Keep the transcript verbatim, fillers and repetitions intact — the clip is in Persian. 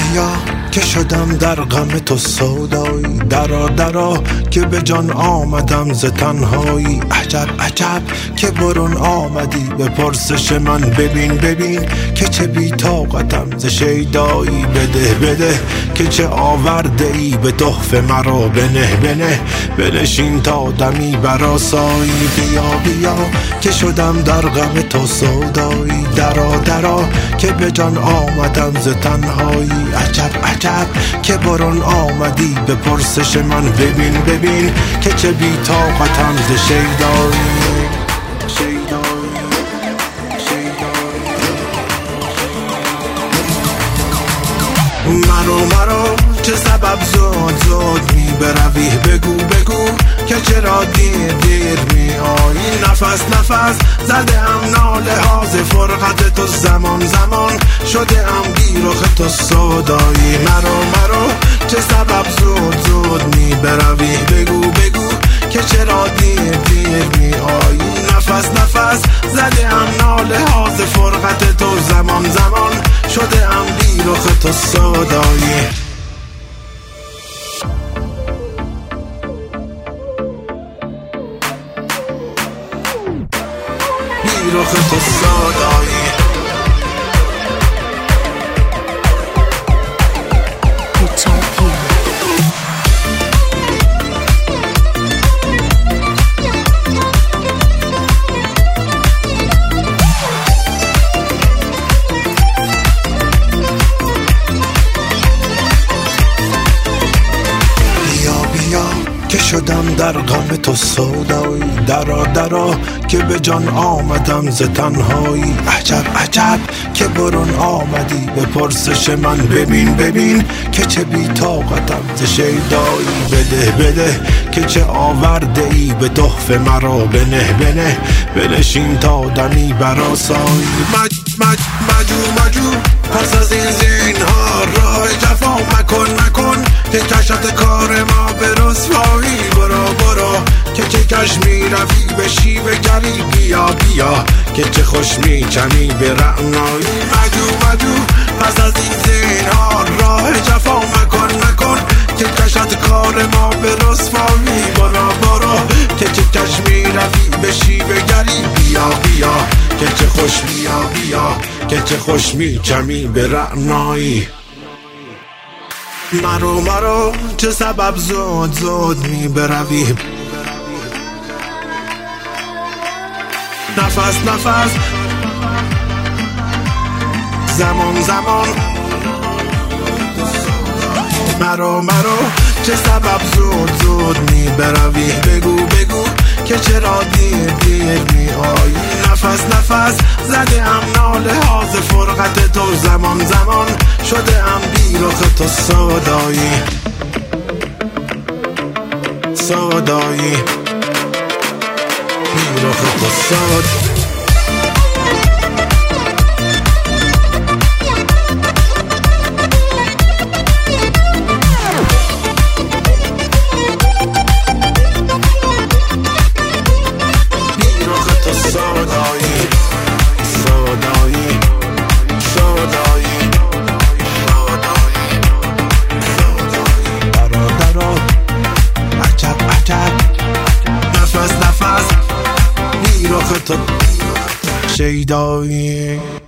بیا که شدم در غم تو سودایی، درا درا که به جان آمدم ز تنهایی. عجب عجب که برون آمدی به پرسش من، ببین ببین که چه بی طاقتم ز شیدایی. بده بده که چه آورده ای به تحفه مرا، بنه بنه بنشین تا دمی برآسایی. بیا بیا که شدم در غم تو سودایی، درا درا که به جان آمدم ز تنهایی. عجب عجب که برون آمدی به پرسش من، ببین ببین که چه بی طاقتم ز شیدایی. مرو مرو چه سبب زود زود می بروی، بگو بگو که چرا دیر دیر می آیی. نفس نفس زده ام ناله ها ز فرقت تو، زمان زمان شده ام بی رخ تو سودایی. مرو مرو چه سبب زود زود می بروی، بگو بگو که چرا دیر دیر می آیی. نفس نفس زده ام ناله ها ز فرقت تو، زمان زمان شده ام بی رخ تو سودایی. بی رخ تو سودایی. که شدم در غم تو سودایی، درا درا که به جان آمدم ز تنهایی. عجب عجب که برون آمدی به پرسش من، ببین ببین که چه بی طاقتم ز شیدایی. بده بده که چه آورده ای به تحفه مرا، بنه بنه بنشین تا دمی برآسایی. مج مج مجو مجو پس از این زینهار راه جفا مکن مکن که کشت کار ما به رسوایی. برو برو که چه کش می روی به شیوه گری، بیا بیا که چه خوش می چمی به رعنایی. مجو مجو پس از این زینهار راه جفا مکن مکن که کشت کار ما به رسوایی. برو برو که چه کش می روی به شیوه گری، بیا بیا که چه خوش بیا بیا که چه خوش می چمی به رعنایی. مرو مرو چه سبب زود زود می بروی، نفس نفس زمان زمان. مرو مرو چه سبب زود زود می بروی، بگو بگو که چرا دیر دیر می آیی. نفس نفس زده ام ناله ها ز فرقت تو، زمان زمان شده ام بی رخ تو سودایی. سودایی بی رخ تو سودایی. نفس نفس بی رخ تو شیدایی.